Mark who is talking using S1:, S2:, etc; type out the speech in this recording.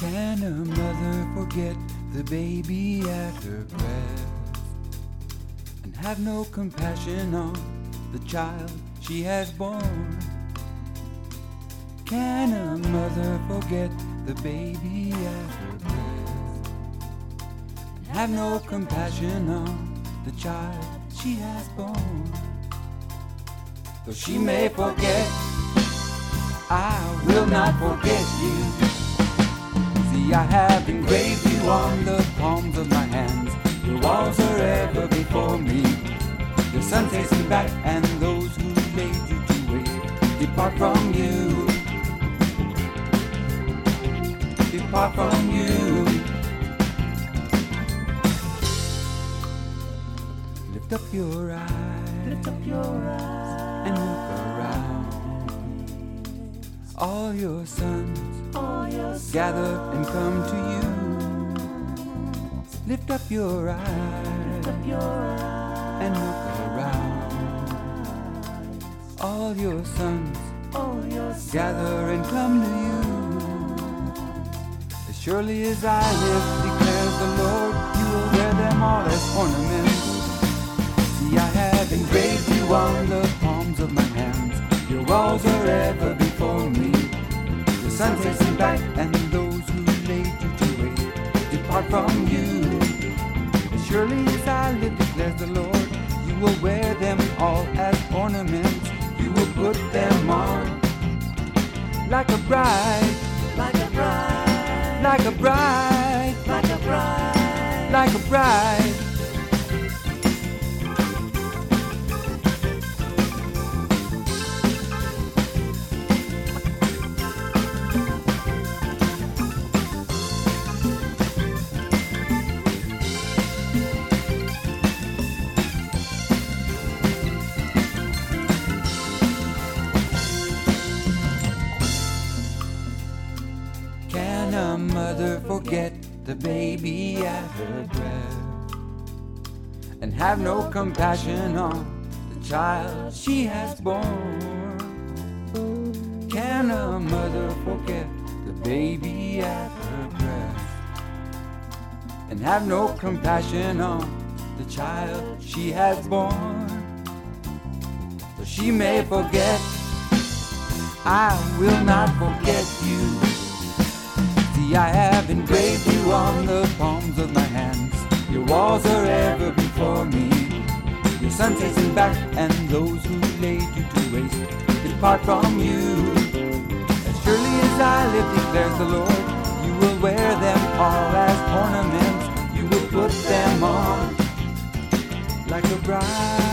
S1: Can a mother forget the baby at her breast and have no compassion on the child she has born? Can a mother forget the baby at her breast and have no compassion on the child she has born? Though she may forget, I will not forget you. See, I have engraved you on the palms of my hands. Your walls are ever before me. Your sun facing back, and those who laid you to waste depart from you. Depart from you. Lift up your eyes.
S2: Lift up your eyes
S1: and look around. All your sons gather and come to you. Lift up your eyes and look around. All your sons gather and come to you. As surely as I live, declares the Lord, you will wear them all as ornaments. See, I have engraved you on the palms of my hands. Your walls are ever before me. The sun facing back, and those who laid you to waste depart from you. As surely as I live, declares the Lord, you will wear them all as ornaments. You will put them on like a bride,
S2: like a bride,
S1: like a bride,
S2: like a bride,
S1: like a bride. Can a mother forget the baby at her breast and have no compassion on the child she has born? Can a mother forget the baby at her breast and have no compassion on the child she has born? So she may forget, I will not forget you. See, I have engraved you on the palms of my hands. Your walls are ever before me. Your sun facing back, and those who laid you to waste depart from you. As surely as I live, declares the Lord, you will wear them all as ornaments. You will put them on like a bride.